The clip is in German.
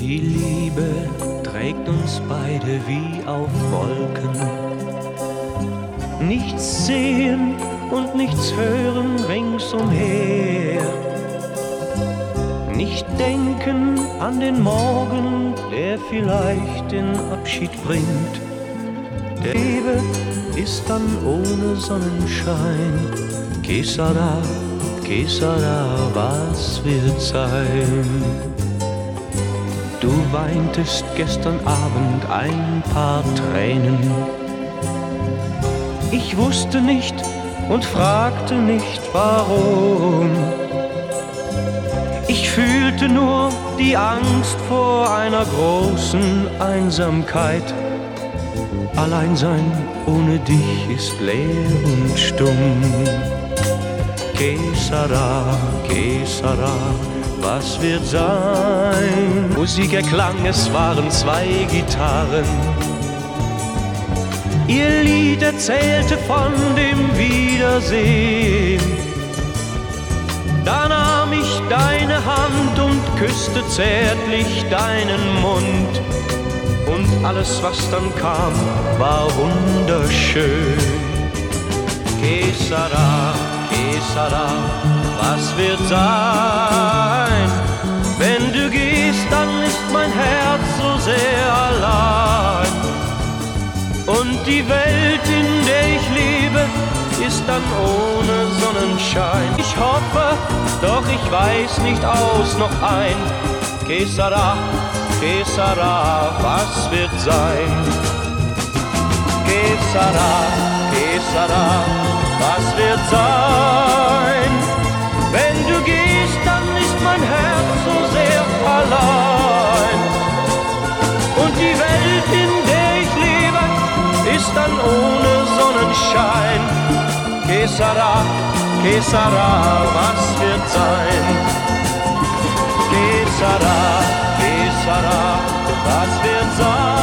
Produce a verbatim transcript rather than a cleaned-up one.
Die Liebe trägt uns beide wie auf Wolken. Nichts sehen und nichts hören ringsumher. Nicht denken an den Morgen, der vielleicht den Abschied bringt. Der Liebe ist dann ohne Sonnenschein. Que sera, que sera, was wird sein? Du weintest gestern Abend ein paar Tränen. Ich wusste nicht und fragte nicht warum. Ich fühlte nur die Angst vor einer großen Einsamkeit. Alleinsein ohne dich ist leer und stumm. Que sera, que sera, was wird sein? Musik erklang, es waren zwei Gitarren. Ihr Lied erzählte von dem Wiedersehen. Da nahm ich deine Hand und küsste zärtlich deinen Mund. Und alles, was dann kam, war wunderschön. Que sera, que sera, was wird sein? Wenn du gehst, dann ist mein Herz so sehr allein. Und die Welt, in der ich lebe, ist dann ohne Sonnenschein. Ich hoffe, doch ich weiß nicht aus noch ein. Que sera, que sera, was wird sein? Que sera, que sera, was wird sein? Wenn du gehst, dann ist mein Herz so sehr allein. Und die Welt, in der ich lebe, ist dann ohne Sonnenschein. Que sera, que sera, was wird sein? Que sera, que sera, was wird sein?